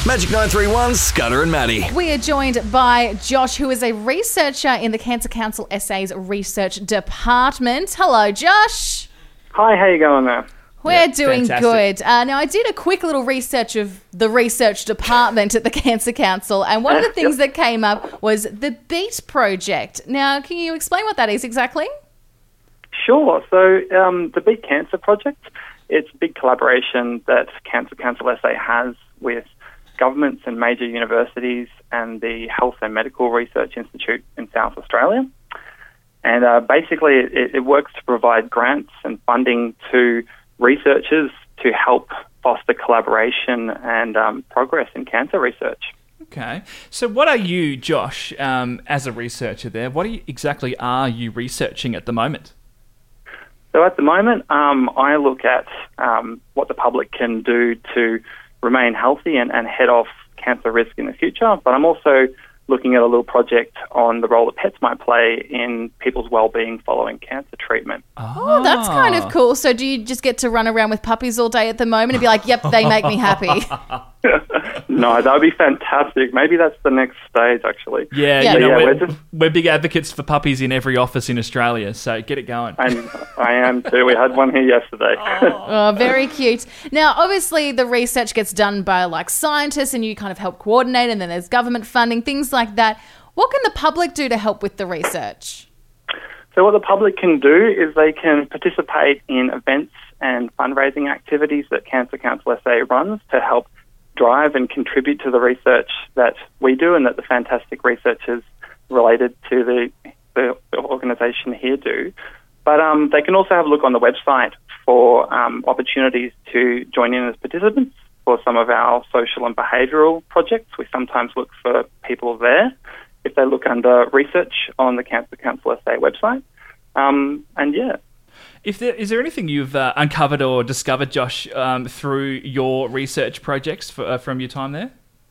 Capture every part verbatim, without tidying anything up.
Magic nine three one, Scudder and Maddie. We are joined by Josh, who is a researcher in the Cancer Council S A's research department. Hello, Josh. Hi, how you going there? We're Yeah, doing fantastic. good. Uh, now, I did a quick little research of the research department at the Cancer Council, and one of the things that came up was the BEAT project. Now, can you explain what that is exactly? Sure. So um, the Beat Cancer Project, it's a big collaboration that Cancer Council S A has with governments and major universities and the Health and Medical Research Institute in South Australia. And uh, basically it, it works to provide grants and funding to researchers to help foster collaboration and um, progress in cancer research. Okay. So what are you, Josh, um, as a researcher there, what are you, exactly are you researching at the moment? So at the moment, um, I look at um, what the public can do to remain healthy and, and head off cancer risk in the future, but I'm also looking at a little project on the role that pets might play in people's well-being following cancer treatment. Oh, that's kind of cool. So do you just get to run around with puppies all day at the moment and be like, yep, they make me happy? No, that would be fantastic. Maybe that's the next stage, actually. Yeah, Yeah. you know, Yeah, we're, we're just- we're big advocates for puppies in every office in Australia, so get it going. And I am too. We had one here yesterday. Oh, very cute. Now, obviously, the research gets done by like scientists and you kind of help coordinate, and then there's government funding, things like that. What can the public do to help with the research? So what the public can do is they can participate in events and fundraising activities that Cancer Council S A runs to help drive and contribute to the research that we do and that the fantastic researchers related to the, the organisation here do. But um, they can also have a look on the website for um, opportunities to join in as participants for some of our social and behavioural projects. We sometimes look for people there if they look under research on the Cancer Council S A website. Um, and yeah. If there, is there anything you've uh, uncovered or discovered, Josh, um, through your research projects for, uh, from your time there?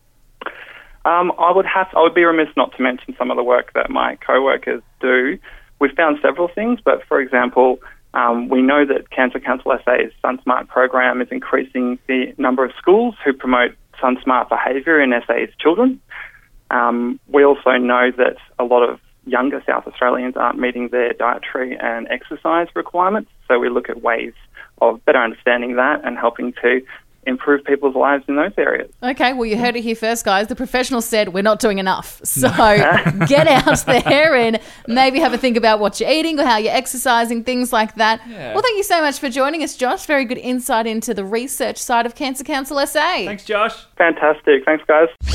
Um, I would have. I would be remiss not to mention some of the work that my co-workers do. We've found several things, but for example, um, we know that Cancer Council S A's SunSmart program is increasing the number of schools who promote SunSmart behaviour in S A's children. Um, we also know that a lot of younger South Australians aren't meeting their dietary and exercise requirements, so we look at ways of better understanding that and helping to improve people's lives in those areas. Okay, well, you heard it here first, guys. The professionals said we're not doing enough. So get out there and maybe have a think about what you're eating or how you're exercising, things like that. Yeah. Well, thank you so much for joining us, Josh. Very good insight into the research side of Cancer Council S A. Thanks, Josh. Fantastic. Thanks, guys.